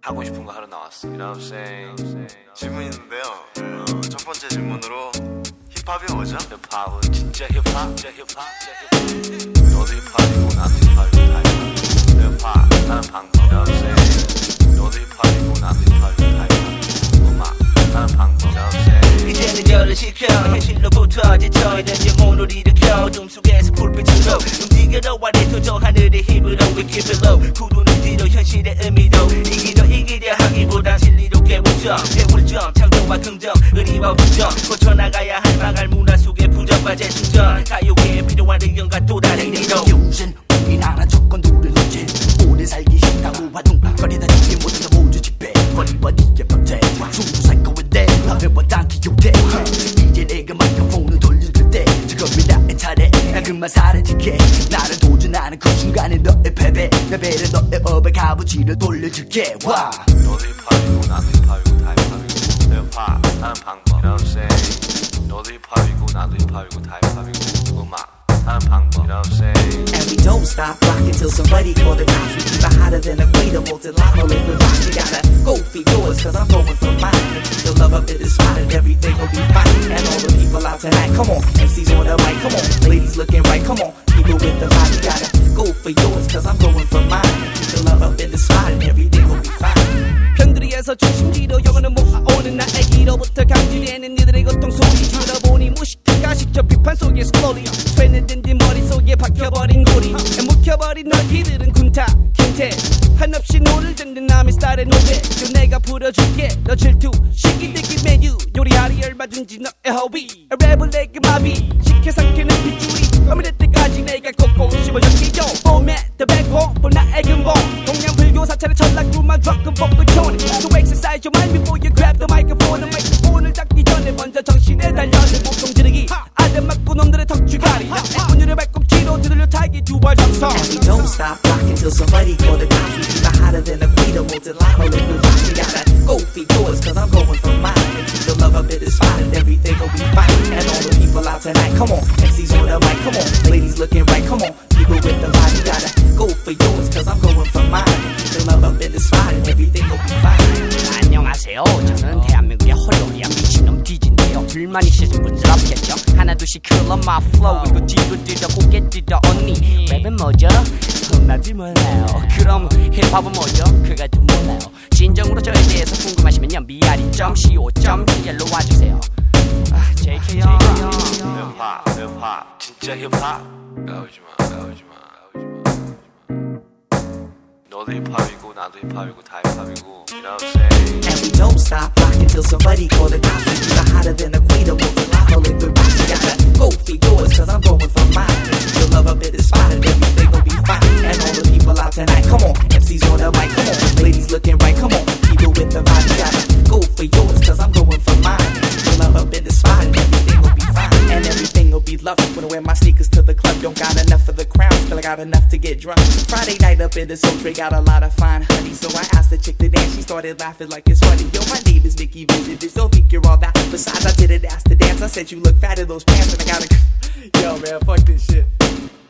하고 싶은 거 하러 나왔어. You know what I'm saying? 질문 있는데요. 첫 번째 질문으로 힙합이 뭐죠? 힙합은 진짜 힙합, 진짜 힙합, 진짜 힙합. 너도 힙합이고 나도 힙합이고 다 힙합. 힙합 하는 방법. You know what I'm saying? 너도 힙합이고 나도 힙합이고 다 힙합. 음악 하는 방법. You know what I'm saying? 이제는 열을 식혀 현실로부터 지쳐 있는 영혼을 일으켜 둠 속에서 불빛으로 움직여도 아래도 저 하늘의 힘으로 We keep it low 구두는 뒤로 현실의 의미도 이기려 하기보다 진리로 깨우쳐 배울 점 창조와 긍정 의리와 부정 고쳐나가야 할 망할 문화 속의 부정과 재충전 가요계에 필요한 의견과 또 다른 리더 요즘 우리나라 조건들을 놓지 오래 살기 싫다고 화둥거리다 느낌 모두 다 모두 집회 버리버리의 병태 숨도 살 거인데 하늘보단 기욕돼 이제 내가 마이크폰을 돌려줄 때 지금이 나의 차례 나 그만 사라질게 나를 도전하는 그 순간에 너의 패배 내 배를 너의 업의 값어치를 돌려줄게 와 너도 힙합이고 나도 힙합이고 다 힙합이고 힙합 하는 방법. You know what I'm saying? 너도 힙합이고 나도 힙합이고 다 힙합이고 음악 하는 방법. You know what I'm saying? And we don't stop rocking till somebody call the cops. We keep it hotter than a Quater, multi-level in the rock. We gotta go for yours, cause I'm going for mine. And keep the love up in the spot and everything will be fine. And all the people out tonight, come on. MC's on the mic, come on. Ladies looking right, come on. People with the vibe, we gotta go for yours, cause I'm going for mine. And keep the love up in the spot and everything will be fine. 편들이에서 중심지로 영혼을 모아오는 나의 기로부터 강진되는 이들의 고통 소리 들어보니 무식한 가식적 비판 속에 slowly 쇠는 든지 머릿속에 박혀버린 고리 묵혀버린 너희들은 군타 킨테 한없이 노를 듣는 남의 스타일의 노래 그 내가 부려줄게 너 질투 시기들기 메뉴 요리하리 열받은지 너의 허위 랩을 내게 마비 시켜 삼키는 빗줄이 어미될 때까지 내가 꼭꼭 씹어줄게요 포맷 백홈 볼 나의 근본 동양 불교 사찰의 전락구만 드럭은 복을 촌 So exercise your mind before you grab the microphone 마이크폰을 잡기 전에 먼저 정신에 달려는 목동 지르기 아들 맞고 놈들의 턱쥐가리 오늘의 발꿈치로 들려 타기 두발 정성 And we don't stop rocking till somebody call the cops. We keep it hotter than a Quater, multi-level in the rock. We gotta go for yours, cause I'm going for mine. And keep the love up in the spot and everything will be fine. And all the people out tonight, come on. MC's on the mic, come on. Ladies looking right, come on. People with the vibe, we gotta go for yours, cause I'm going for mine. And keep the love up in the spot and everything will be fine. 안녕하세요. 저는 대한민국의 홀로리아 미친놈 디진데요. 둘만이 시즌 분들 없겠죠. 하나둘씩 클럽 마 플로우 이거 뒤로 뛰다 고개 뛰다 언니 랩은 뭐죠? 나도 몰라요. 그럼 힙합은 뭐죠? 그가도 몰라요. 진정으로 저에 대해서 궁금하시면요 미아리.co.kr로 와주세요. JK 형 힙합 진짜 힙합. 나오지마 너도 힙합이고 나도 힙합이고 다 힙합이고. You know what I'm saying? And we don't stop rocking till somebody call the cops. We keep it hotter than a Quater, multi-level in the rock. We gotta go for yours, cause I'm going for mine. And keep the love up in the spot and everything will be fine. And all the people out tonight, come on. MC's on the mic, come on. Ladies looking right, come on. People with the vibe, we gotta go for yours, cause I'm going for mine. And keep the love up in the spot and everything will be fine. And everything will be lovely when I wear my sneakers to the club. Don't got enough for the crown, still I got enough to get drunk. Friday night up in the Sultry, got a lot of fine honey. So I asked the chick to dance, she started laughing like it's funny. Yo, my name is Nikki Vision, bitch, don't think you're all that. Besides, I didn't ask to dance, I said you look fat in those pants and I gotta... Yo, man, fuck this shit.